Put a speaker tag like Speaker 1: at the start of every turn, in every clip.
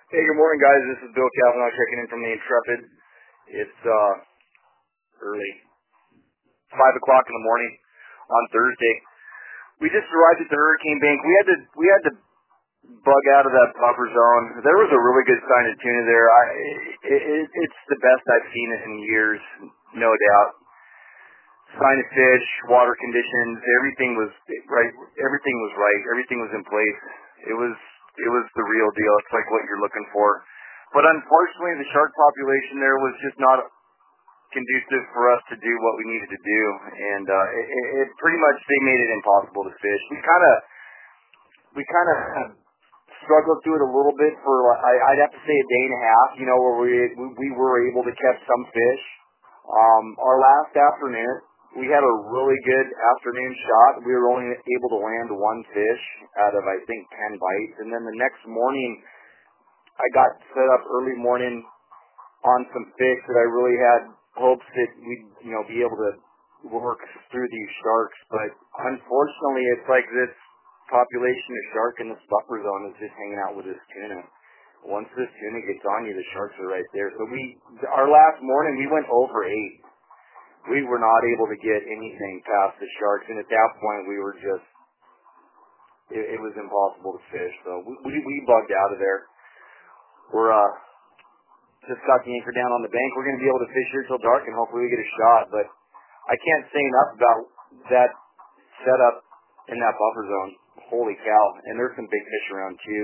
Speaker 1: Hey, good morning, guys. This is Bill Kavanaugh checking in from the Intrepid. It's early, 5 o'clock in the morning on Thursday. We just arrived at the hurricane bank. We had to bug out of that buffer zone. There was a really good sign of tuna there. It's the best I've seen it in years, no doubt. Sign of fish, water conditions, everything was right. Everything was right. Everything was in place. It was the real deal. It's like what you're looking for. But unfortunately, the shark population there was just not conducive for us to do what we needed to do, and it pretty much they made it impossible to fish. We kind of struggled through it a little bit for I'd have to say a day and a half. Where we were able to catch some fish. Our last afternoon, we had a really good afternoon shot. We were only able to land one fish out of, I think, 10 bites. And then the next morning, I got set up early morning on some fish that I really had hopes that we'd, be able to work through these sharks. But unfortunately, it's like this population of shark in this buffer zone is just hanging out with this tuna. Once this tuna gets on you, the sharks are right there. So our last morning, we went over 8. We were not able to get anything past the sharks, and at that point, we were just, it was impossible to fish. So we bugged out of there. We're just got the anchor down on the bank. We're going to be able to fish here till dark, and hopefully we get a shot. But I can't say enough about that setup in that buffer zone. Holy cow. And there's some big fish around, too.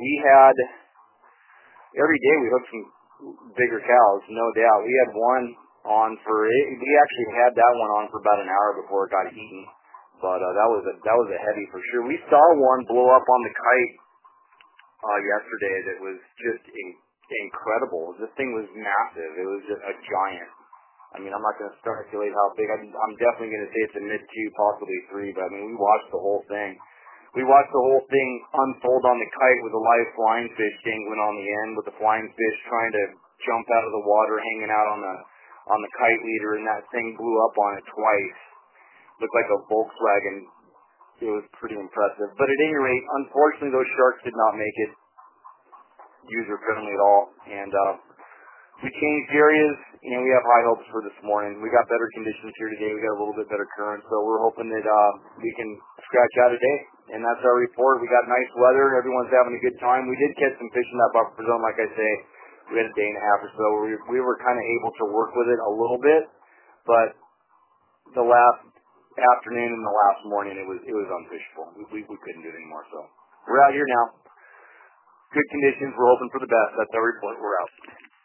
Speaker 1: Every day we hooked some bigger cows, no doubt. We had one on we actually had that one on for about an hour before it got eaten. But that was a heavy for sure. We saw one blow up on the kite yesterday that was just incredible. This thing was massive. It was just a giant. I mean, I'm not going to speculate how big. I'm definitely going to say it's a mid 2, possibly 3, but I mean, we watched the whole thing. We watched the whole thing unfold on the kite with a live flying fish dangling on the end, with the flying fish trying to jump out of the water, hanging out on the kite leader, and that thing blew up on it twice. Looked like a Volkswagen. It was pretty impressive. But at any rate, unfortunately, those sharks did not make it user-friendly at all. And we changed areas, and we have high hopes for this morning. We got better conditions here today. We got a little bit better current, so we're hoping that we can scratch out a day. And that's our report. We got nice weather. Everyone's having a good time. We did catch some fish in that buffer zone, like I say. We had a day and a half or so where we were kind of able to work with it a little bit, but the last afternoon and the last morning, it was unfishable. We couldn't do it anymore, so we're out here now. Good conditions. We're hoping for the best. That's our report. We're out.